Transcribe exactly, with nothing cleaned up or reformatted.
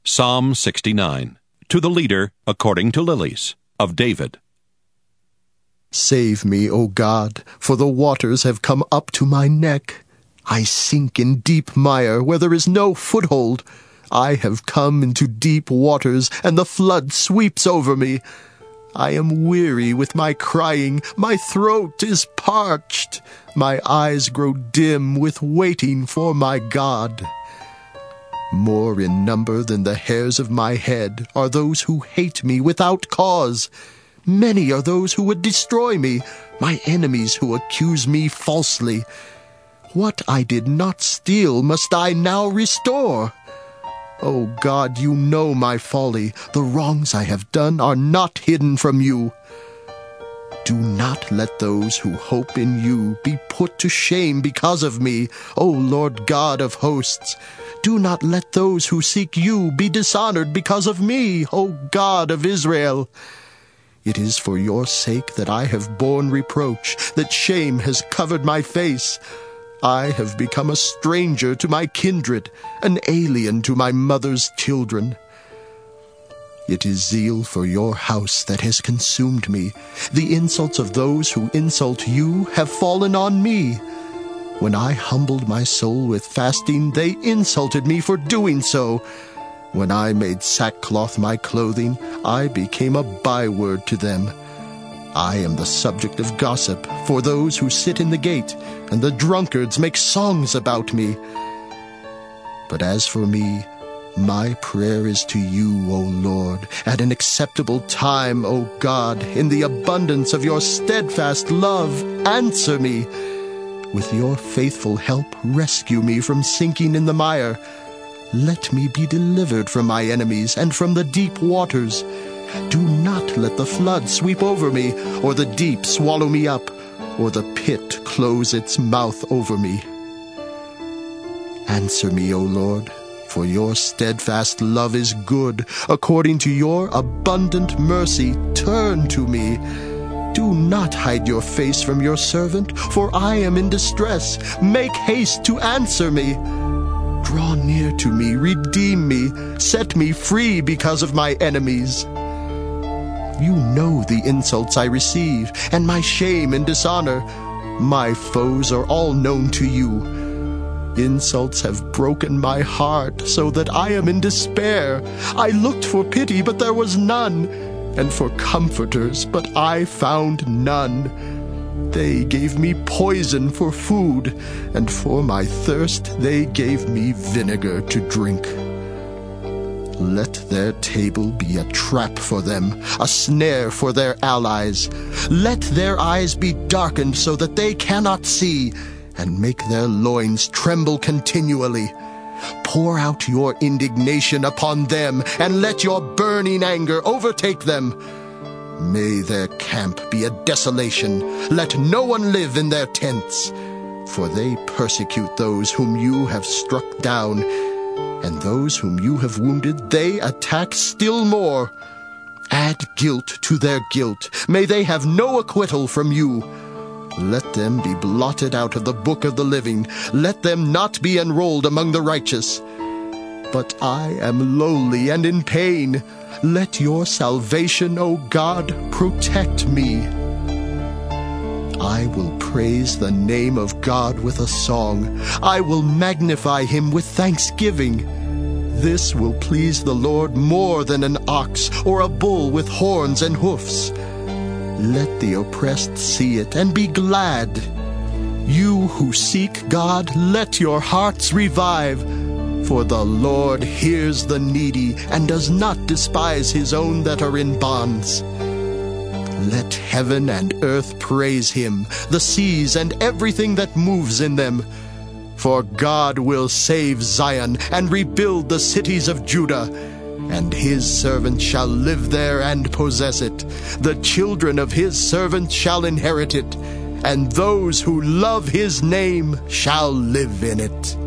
Psalm sixty-nine. To the leader, according to Lilies, of David. Save me, O God, for the waters have come up to my neck. I sink in deep mire where there is no foothold. I have come into deep waters, and the flood sweeps over me. I am weary with my crying. My throat is parched. My eyes grow dim with waiting for my God. More in number than the hairs of my head are those who hate me without cause. Many are those who would destroy me, my enemies who accuse me falsely. What I did not steal must I now restore. O God, you know my folly. The wrongs I have done are not hidden from you. Do not let those who hope in you be put to shame because of me, O Lord God of hosts. Do not let those who seek you be dishonored because of me, O God of Israel. It is for your sake that I have borne reproach, that shame has covered my face. I have become a stranger to my kindred, an alien to my mother's children. It is zeal for your house that has consumed me. The insults of those who insult you have fallen on me. When I humbled my soul with fasting, they insulted me for doing so. When I made sackcloth my clothing, I became a byword to them. I am the subject of gossip for those who sit in the gate, and the drunkards make songs about me. But as for me, my prayer is to you, O Lord, at an acceptable time, O God, in the abundance of your steadfast love, answer me. With your faithful help, rescue me from sinking in the mire. Let me be delivered from my enemies and from the deep waters. Do not let the flood sweep over me, or the deep swallow me up, or the pit close its mouth over me. Answer me, O Lord, for your steadfast love is good. According to your abundant mercy, turn to me. Do not hide your face from your servant, for I am in distress. Make haste to answer me. Draw near to me, redeem me, set me free because of my enemies. You know the insults I receive, and my shame and dishonor. My foes are all known to you. Insults have broken my heart, so that I am in despair. I looked for pity, but there was none, and for comforters, but I found none. They gave me poison for food, and for my thirst they gave me vinegar to drink. Let their table be a trap for them, a snare for their allies. Let their eyes be darkened so that they cannot see, and make their loins tremble continually. Pour out your indignation upon them, and let your burning anger overtake them. May their camp be a desolation. Let no one live in their tents. For they persecute those whom you have struck down, and those whom you have wounded they attack still more. Add guilt to their guilt. May they have no acquittal from you. Let them be blotted out of the book of the living. Let them not be enrolled among the righteous. But I am lowly and in pain. Let your salvation, O God, protect me. I will praise the name of God with a song. I will magnify him with thanksgiving. This will please the Lord more than an ox or a bull with horns and hoofs. Let the oppressed see it and be glad. You who seek God, let your hearts revive. For the Lord hears the needy and does not despise his own that are in bonds. Let heaven and earth praise him, the seas and everything that moves in them. For God will save Zion and rebuild the cities of Judah, and his servants shall live there and possess it. The children of his servants shall inherit it, and those who love his name shall live in it.